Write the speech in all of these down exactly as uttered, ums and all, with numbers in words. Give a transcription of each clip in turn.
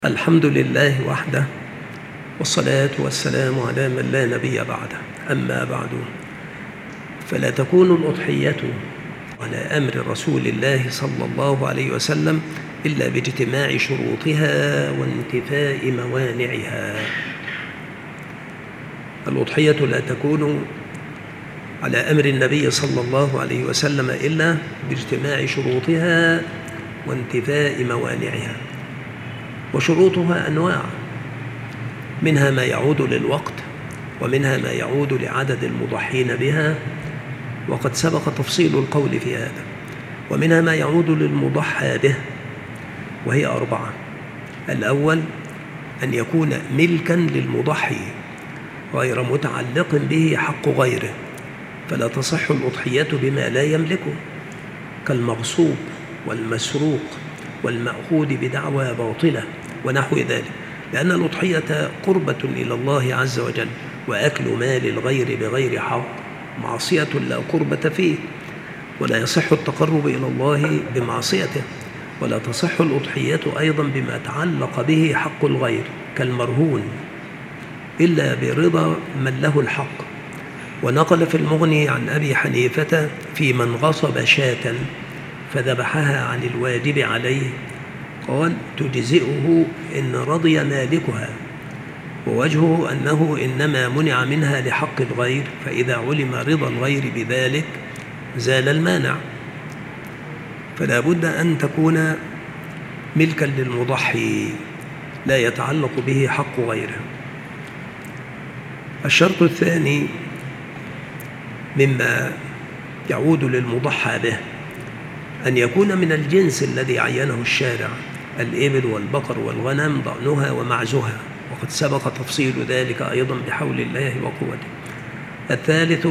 الحمد لله وحده، والصلاة والسلام على من لا نبي بعده. أما بعد، فلا تكون الأضحية على أمر رسول الله صلى الله عليه وسلم إلا باجتماع شروطها وانتفاء موانعها. الأضحية لا تكون على أمر النبي صلى الله عليه وسلم إلا باجتماع شروطها وانتفاء موانعها. وشروطها أنواع، منها ما يعود للوقت، ومنها ما يعود لعدد المضحين بها، وقد سبق تفصيل القول في هذا. ومنها ما يعود للمضحى به، وهي أربعة. الأول أن يكون ملكا للمضحي غير متعلق به حق غيره، فلا تصح الأضحية بما لا يملكه، كالمغصوب والمسروق والمأخوذ بدعوى باطلة ونحو ذلك، لأن الأضحية قربة إلى الله عز وجل، وأكل مال الغير بغير حق معصية لا قربة فيه، ولا يصح التقرب إلى الله بمعصيته. ولا تصح الأضحية أيضا بما تعلق به حق الغير، كالمرهون، إلا برضا من له الحق. ونقل في المغني عن أبي حنيفة في من غصب شاة فذبحها عن الواجب عليه، قال: تجزئه إن رضي مالكها، ووجهه أنه إنما منع منها لحق الغير، فإذا علم رضا الغير بذلك زال المانع. فلا بد أن تكون ملكا للمضحي لا يتعلق به حق غيره. الشرط الثاني مما يعود للمضحى به أن يكون من الجنس الذي عينه الشارع، الإبل والبقر والغنم ضأنها ومعزها، وقد سبق تفصيل ذلك أيضا بحول الله وقوته. الثالث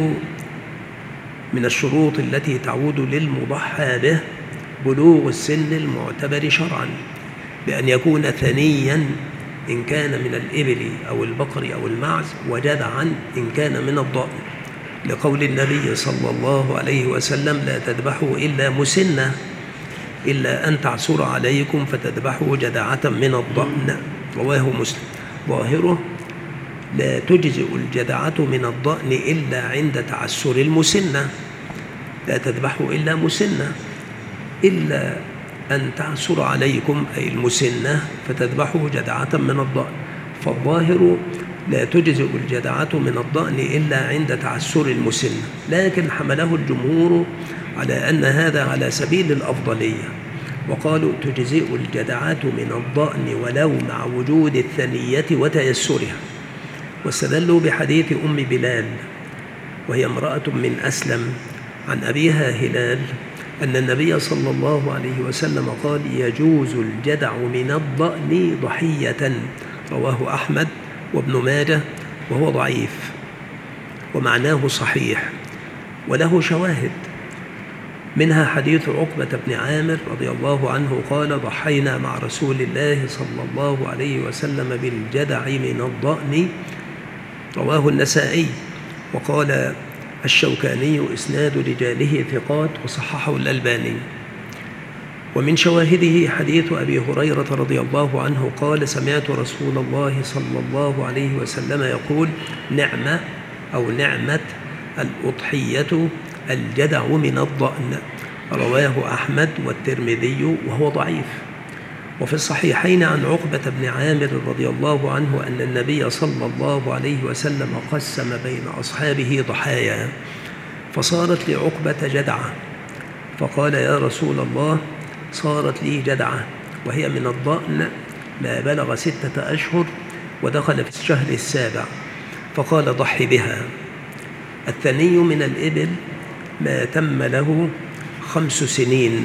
من الشروط التي تعود للمضحى به بلوغ السن المعتبر شرعا، بأن يكون ثنيا إن كان من الإبل أو البقر أو المعز، وجدعا إن كان من الضأن، لقول النبي صلى الله عليه وسلم: لا تذبحوا إلا مسنة، إلا أن تعسر عليكم فتذبحوا جدعة من الضأن، رواه مسلم. ظاهره: لا تجزئ الجدعة من الضأن إلا عند تعسر المسنة، لا تذبحوا إلا مسنة، إلا أن تعسر عليكم أي المسنة فتذبحوا جدعة من الضأن. فالظاهر: لا تجزئ الجدعة من الضأن إلا عند تعسر المسنة، لكن حمله الجمهور على أن هذا على سبيل الأفضلية، وقالوا: تجزئ الجدعة من الضأن ولو مع وجود الثنية وتيسرها. واستدلوا بحديث أم بلال، وهي امرأة من أسلم، عن أبيها هلال، أن النبي صلى الله عليه وسلم قال: يجوز الجدع من الضأن ضحية، رواه أحمد وابن ماجه، وهو ضعيف ومعناه صحيح وله شواهد، منها حديث عقبة بن عامر رضي الله عنه قال: ضحينا مع رسول الله صلى الله عليه وسلم بالجدع من الضأن، رواه النسائي. وقال الشوكاني: إسناد رجاله ثقات، وصححه الألباني. ومن شواهده حديث أبي هريرة رضي الله عنه قال: سمعت رسول الله صلى الله عليه وسلم يقول: نعمة أو نعمة الأضحية الجدع من الضأن، رواه أحمد والترمذي، وهو ضعيف. وفي الصحيحين عن عقبة بن عامر رضي الله عنه أن النبي صلى الله عليه وسلم قسم بين أصحابه ضحايا، فصارت لعقبة جدعة، فقال: يا رسول الله، صارت لي جدعة وهي من الضأن ما بلغ ستة أشهر ودخل في الشهر السابع، فقال: ضحي بها. الثني من الإبل ما تم له خمس سنين،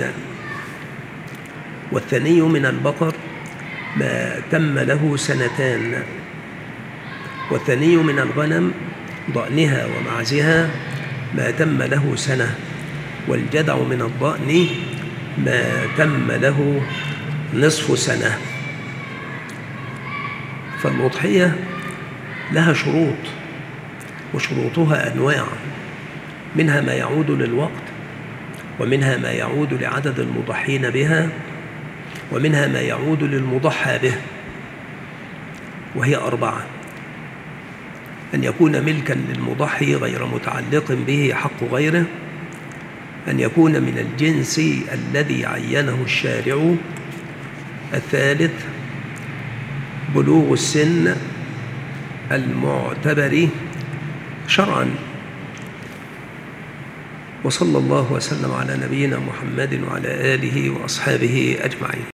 والثني من البقر ما تم له سنتان، والثني من الغنم ضأنها ومعزها ما تم له سنة، والجدع من الضأن ما تم له نصف سنة. فالأضحية لها شروط، وشروطها أنواع، منها ما يعود للوقت، ومنها ما يعود لعدد المضحين بها، ومنها ما يعود للمضحى به، وهي أربعة: أن يكون ملكا للمضحي غير متعلق به حق غيره، أن يكون من الجنس الذي عينه الشارع، الثالث بلوغ السن المعتبر شرعا. وصلى الله وسلم على نبينا محمد وعلى آله وأصحابه أجمعين.